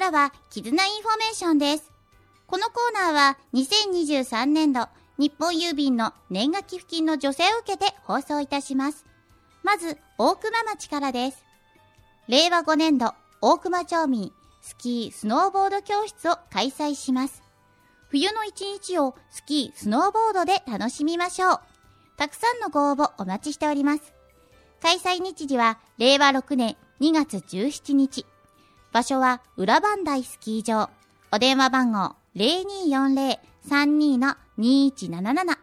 からは絆インフォメーションです。このコーナーは2023年度日本郵便の年賀寄付金の助成を受けて放送いたします。まず大熊町からです。令和5年度大熊町民スキースノーボード教室を開催します。冬の一日をスキースノーボードで楽しみましょう。たくさんのご応募お待ちしております。開催日時は令和6年2月17日。場所は裏磐梯スキー場。お電話番号 0240-32-2177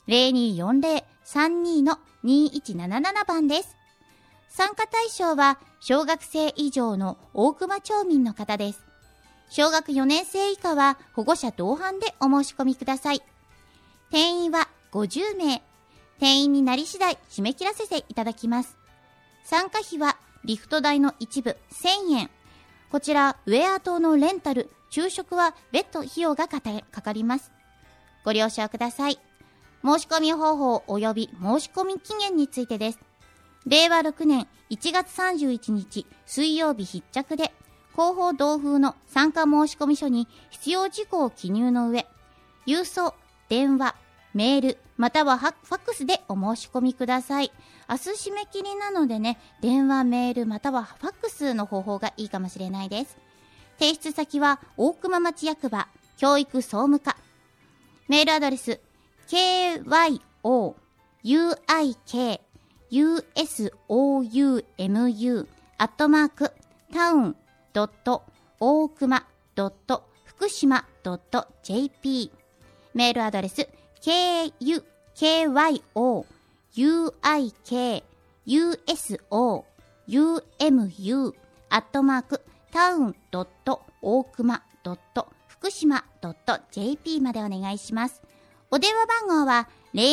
0240-32-2177 番です。参加対象は小学生以上の大熊町民の方です。小学4年生以下は保護者同伴でお申し込みください。定員は50名。定員になり次第締め切らせていただきます。参加費はリフト代の一部1000円。こちらウェア等のレンタル、昼食は別途費用がかかります。ご了承ください。申し込み方法及び申し込み期限についてです。令和6年1月31日水曜日必着で、広報同封の参加申込書に必要事項を記入の上、郵送、電話、メール、またはファックスでお申し込みください。明日締め切りなのでね、電話、メール、またはファックスの方法がいいかもしれないです。提出先は大熊町役場、教育総務課。メールアドレス、kyouyusoumumu@town.okuma.fukushima.jp。 メールアドレス、kyuykuyusoumumu@town.okuma.fukushima.jp までお願いします。お電話番号は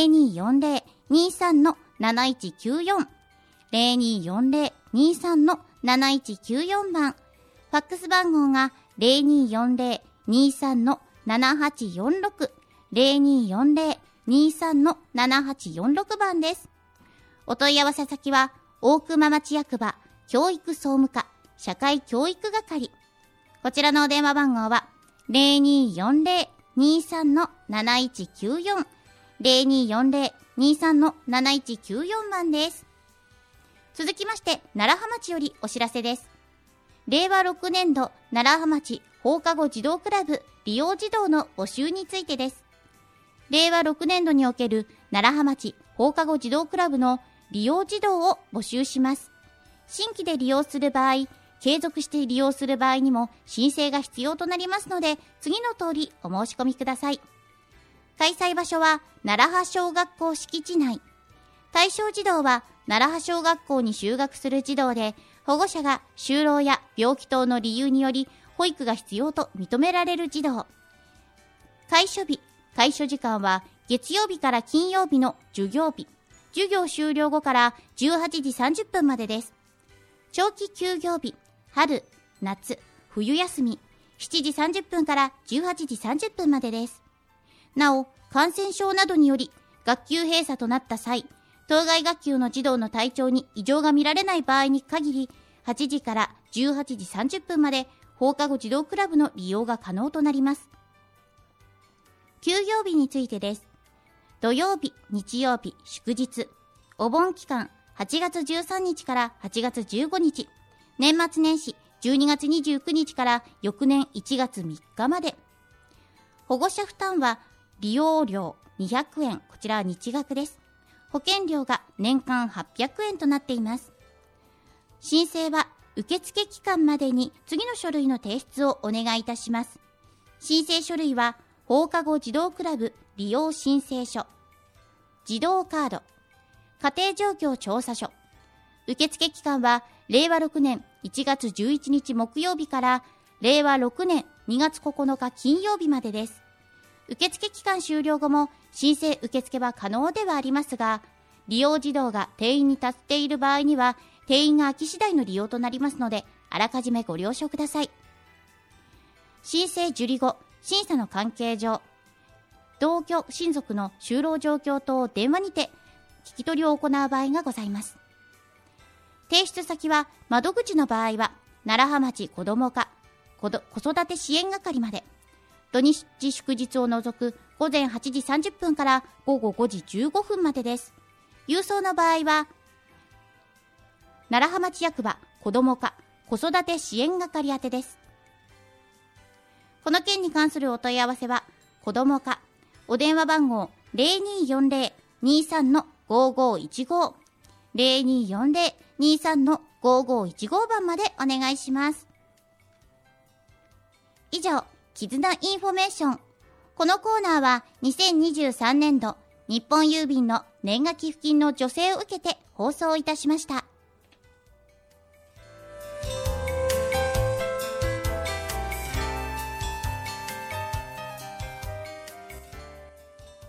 0240-23-7194 0240-23-7194 番。ファックス番号が 0240-23-7846 0240-23-7846 番です。お問い合わせ先は大熊町役場教育総務課社会教育係。こちらのお電話番号は 0240-23-7194 0240-23-7194 番です。続きまして楢葉町よりお知らせです。令和6年度楢葉町放課後児童クラブ利用児童の募集についてです。令和6年度における楢葉町放課後児童クラブの利用児童を募集します。新規で利用する場合、継続して利用する場合にも申請が必要となりますので、次の通りお申し込みください。開催場所は楢葉小学校敷地内。対象児童は楢葉小学校に就学する児童で、保護者が就労や病気等の理由により保育が必要と認められる児童。開所時間は月曜日から金曜日の授業日。授業終了後から18時30分までです。長期休業日、春、夏、冬休み、7時30分から18時30分までです。なお、感染症などにより学級閉鎖となった際、当該学級の児童の体調に異常が見られない場合に限り、8時から18時30分まで放課後児童クラブの利用が可能となります。休業日についてです。土曜日、日曜日、祝日、お盆期間8月13日から8月15日、年末年始12月29日から翌年1月3日まで。保護者負担は利用料200円、こちらは日額です。保険料が年間800円となっています。申請は受付期間までに次の書類の提出をお願いいたします。申請書類は放課後児童クラブ利用申請書、児童カード、家庭状況調査書。受付期間は令和6年1月11日木曜日から令和6年2月9日金曜日までです。受付期間終了後も申請受付は可能ではありますが、利用児童が定員に達している場合には定員が空き次第の利用となりますので、あらかじめご了承ください。申請受理後、審査の関係上、同居親族の就労状況等を電話にて聞き取りを行う場合がございます。提出先は窓口の場合は楢葉町子ども課子育て支援係まで。土日祝日を除く午前8時30分から午後5時15分までです。郵送の場合は、楢葉町役場子ども課子育て支援係宛てです。この件に関するお問い合わせは、子ども課お電話番号 0240-23-5515 0240-23-5515 番までお願いします。以上、絆インフォメーション。このコーナーは2023年度日本郵便の年賀寄付金の助成を受けて放送いたしました。